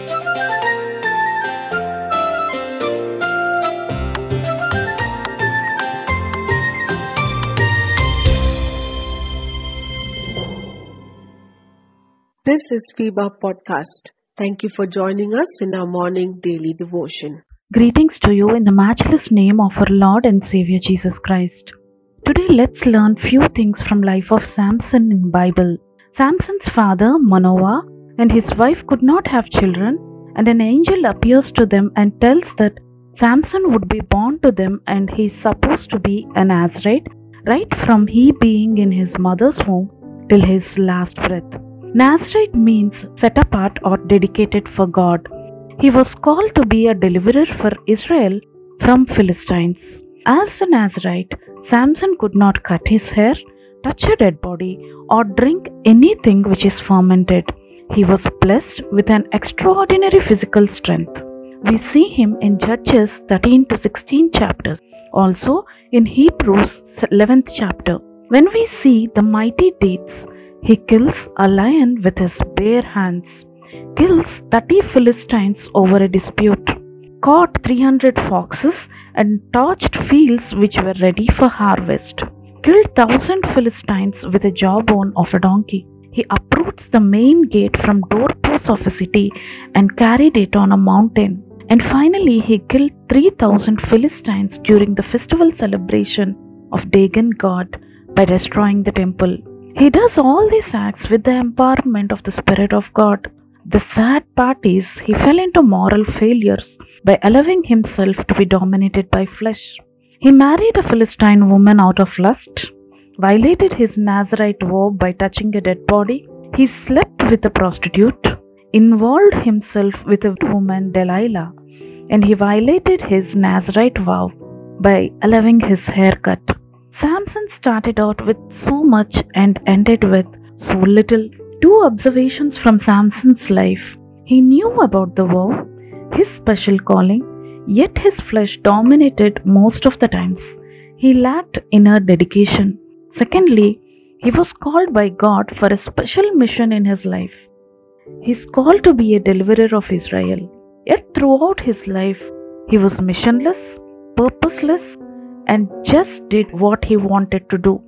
This is FIBA Podcast. Thank you for joining us in our morning daily devotion. Greetings to you in the matchless name of our Lord and Savior Jesus Christ. Today let's learn few things from life of Samson in Bible. Samson's father Manoah and his wife could not have children, and an angel appears to them and tells that Samson would be born to them and he is supposed to be an Nazarite right from he being in his mother's womb till his last breath. Nazarite means set apart or dedicated for God. He was called to be a deliverer for Israel from Philistines. As a Nazarite, Samson could not cut his hair, touch a dead body, or drink anything which is fermented. He was blessed with an extraordinary physical strength. We see him in Judges 13 to 16 chapters, also in Hebrews 11th chapter. When we see the mighty deeds, he kills a lion with his bare hands, kills 30 Philistines over a dispute, caught 300 foxes and torched fields which were ready for harvest, killed 1,000 Philistines with a jawbone of a donkey. He uproots the main gate from doorposts of a city and carried it on a mountain. And finally he killed 3,000 Philistines during the festival celebration of Dagon god by destroying the temple. He does all these acts with the empowerment of the Spirit of God. The sad part is he fell into moral failures by allowing himself to be dominated by flesh. He married a Philistine woman out of lust, violated his Nazarite vow by touching a dead body. He slept with a prostitute, involved himself with a woman Delilah, and he violated his Nazarite vow by allowing his hair cut. Samson started out with so much and ended with so little. Two observations from Samson's life. He knew about the vow, his special calling, yet his flesh dominated most of the times. He lacked inner dedication. Secondly, he was called by God for a special mission in his life. He is called to be a deliverer of Israel. Yet throughout his life, he was missionless, purposeless, and just did what he wanted to do.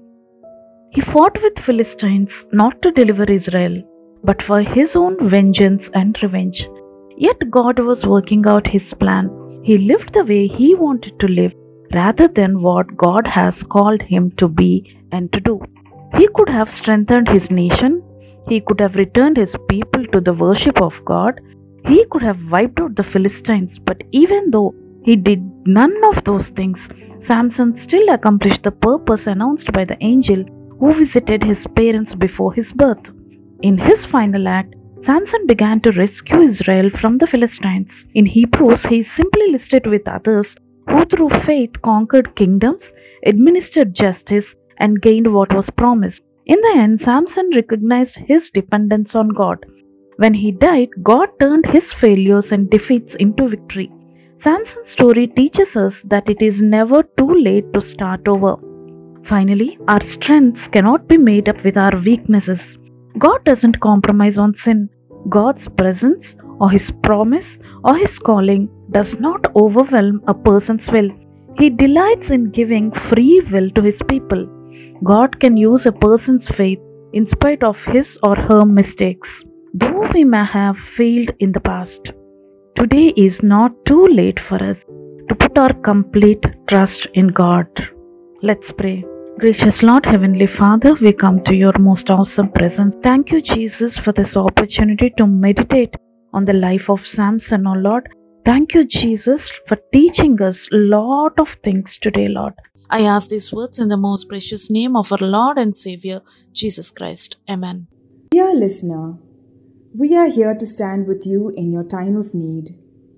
He fought with Philistines not to deliver Israel, but for his own vengeance and revenge. Yet God was working out his plan. He lived the way he wanted to live rather than what God has called him to be and to do. He could have strengthened his nation. He could have returned his people to the worship of God. He could have wiped out the Philistines, but even though he did none of those things, Samson still accomplished the purpose announced by the angel who visited his parents before his birth. In his final act, Samson began to rescue Israel from the Philistines. In Hebrews, he is simply listed with others who through faith conquered kingdoms, administered justice, and gained what was promised. In the end, Samson recognized his dependence on God. When he died, God turned his failures and defeats into victory. Samson's story teaches us that it is never too late to start over. Finally, our strengths cannot be made up with our weaknesses. God doesn't compromise on sin. God's presence or His promise or His calling does not overwhelm a person's will. He delights in giving free will to His people. God can use a person's faith in spite of his or her mistakes. Though we may have failed in the past, today is not too late for us to put our complete trust in God. Let's pray. Gracious Lord, Heavenly Father, we come to your most awesome presence. Thank you, Jesus, for this opportunity to meditate on the life of Samson, O Lord. Thank you, Jesus, for teaching us a lot of things today, Lord. I ask these words in the most precious name of our Lord and Savior, Jesus Christ. Amen. Dear listener, we are here to stand with you in your time of need.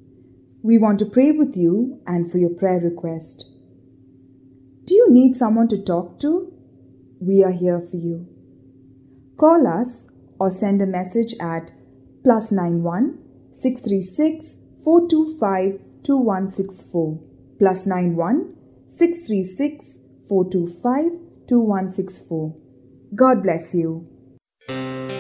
We want to pray with you and for your prayer request. Do you need someone to talk to? We are here for you. Call us or send a message at +91 636 425 2164 +91 636 425 2164. God bless you.